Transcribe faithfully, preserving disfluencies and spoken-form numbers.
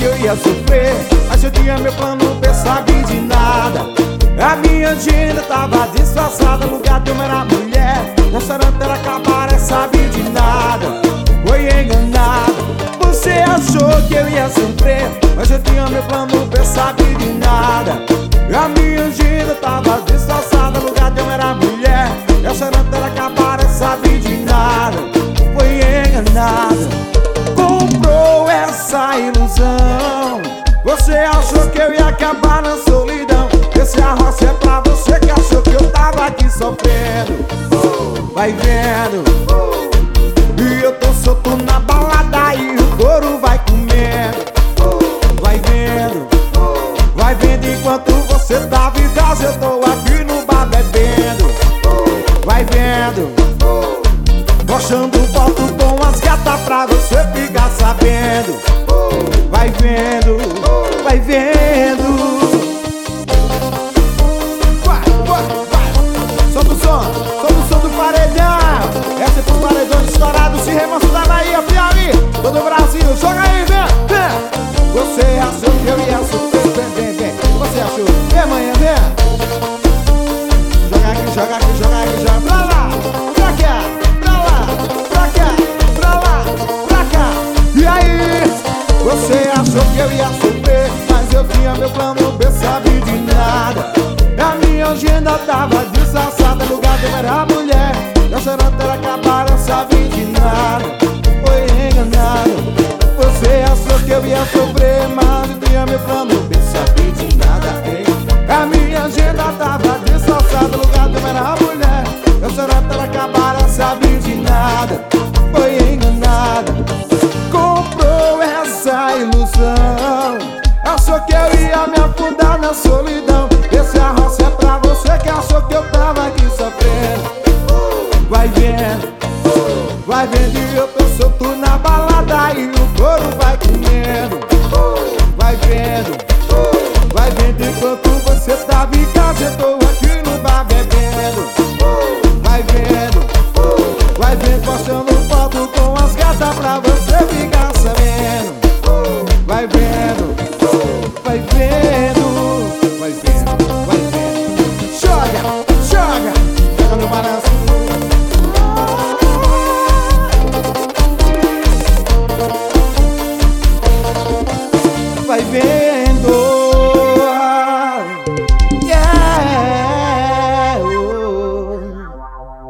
eu ia sofrer, mas eu tinha meu plano, eu sabia de nada. A minha agenda tava disfarçada, no lugar de eu era mulher, restaurante era cabaré, sabia de nada. Foi enganado. Você achou que eu ia sofrer, mas eu tinha meu plano, eu sabia de nada. A minha agenda tava disfarçada, no lugar de eu era mulher, restaurante era cabaré, sabia de nada. Foi enganado. Comprou essa ilusão. Você achou que eu ia acabar na solidão. Esse arroz é pra você que achou que eu tava aqui sofrendo. Vai vendo. E eu tô solto na balada e o couro vai comendo. Vai vendo. Vai vendo enquanto você tá vidrado, eu tô aqui no bar bebendo. Vai vendo. Mostrando foto com as gatas pra você ficar sabendo. Vai vendo, vai vendo. Vai, vai, vai. Solta o som, solta o som do paredão. Essa é pro paredão estourado, se remostrando aí, ó, Piauí. Todo o Brasil, joga aí, vem, vem. Você achou que eu ia sofrer, vem, vem, vem. Você achou, vem amanhã, vem. Joga aqui, joga aqui, joga aqui, joga pra lá, pra cá, pra lá, pra cá, pra lá, pra cá. E aí? Você achou que eu ia sofrer, mas eu tinha meu plano, eu sabia de nada. A minha agenda tava disfarçada, no lugar de eu era mulher, restaurante era cabaré, eu sabia de nada. Foi enganado. Você achou que eu ia sofrer, mas eu tinha meu plano, eu sabia de nada, hein? A minha agenda tava disfarçada, no lugar de eu era mulher, restaurante era cabaré, eu sabia de nada. Foi enganado. Comprou essa ilusão. Achou que eu ia me afundar na solidão. Esse arroz é pra você que achou que eu tava aqui sofrendo. Vai vendo, vai vendo.